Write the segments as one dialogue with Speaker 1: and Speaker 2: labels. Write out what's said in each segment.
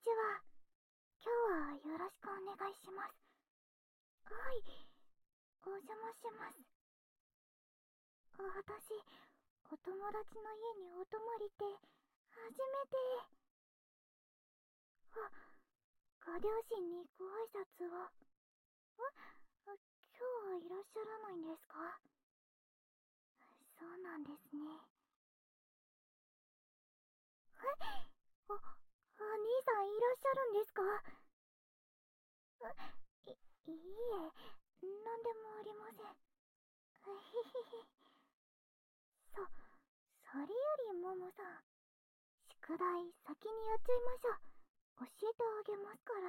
Speaker 1: ちは。今日はよろしくお願いします。はい、お邪魔します。私、お友達の家にお泊まりって初めて。ご両親にご挨拶を。今日はいらっしゃらないんですか？そうなんですね。お兄さんいらっしゃるんですか？いいえ、なんでもありません。それよりももさん、宿題先にやっちゃいましょう。教えてあげますから。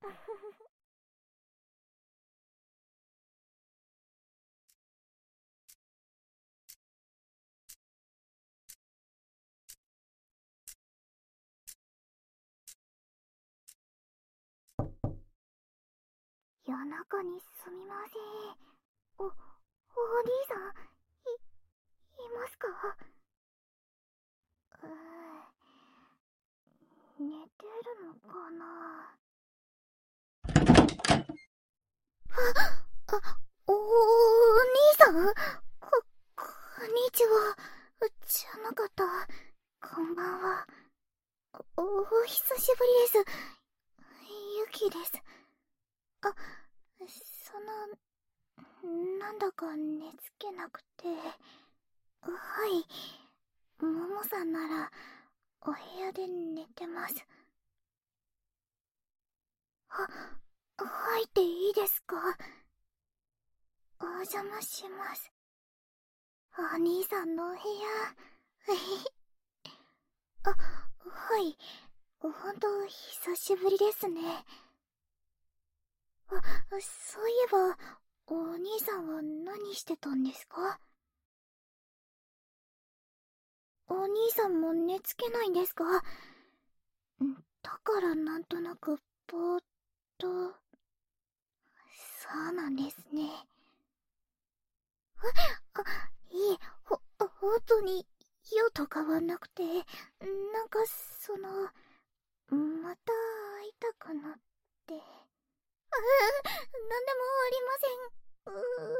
Speaker 1: 夜中にすみません。お兄さん、いますか？寝てるのかな？お兄さん？こんにちは。じゃなかった。こんばんは。お久しぶりです。ゆきです。なんだか寝つけなくて。はい。ももさんなら、お部屋で寝てます。入っていいですか？お邪魔します。お兄さんのお部屋。はい。ほんと、久しぶりですね。そういえば、お兄さんは何してたんですか？お兄さんも寝つけないんですか？だからなんとなく、ぼーっと。そうなんですね。いえ、本当に、用とかはなくて、なんか、また会いたくなって。なんでもありま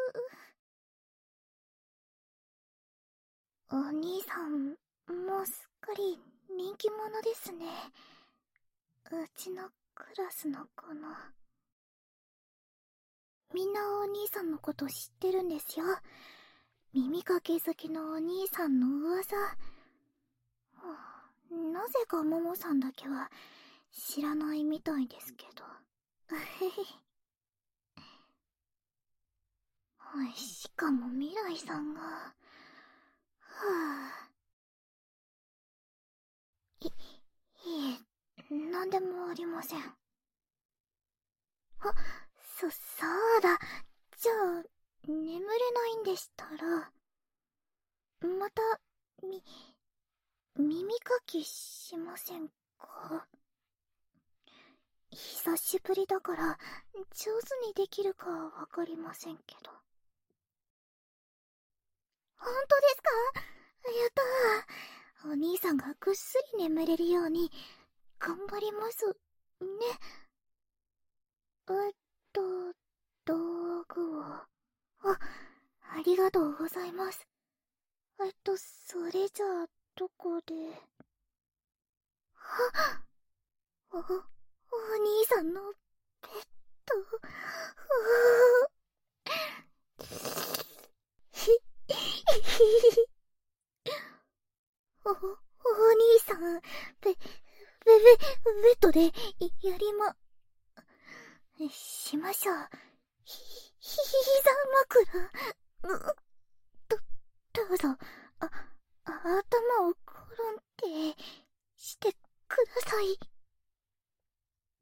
Speaker 1: せん。お兄さん、もうすっかり人気者ですね。うちのクラスの子の。みんなお兄さんのこと知ってるんですよ。耳かけ好きのお兄さんの噂。なぜかももさんだけは知らないみたいですけど。しかも未来さんが。いえ、なんでもありません。そうだ。じゃあ、眠れないんでしたら、また、耳かきしませんか？久しぶりだから、上手にできるかわかりませんけど。本当ですか？やったー。お兄さんがぐっすり眠れるように、頑張ります。ね。道具を。ありがとうございます。それじゃあ、どこで。お兄さんのベッド。お兄さん、ベッドで、やりしましょう。膝枕。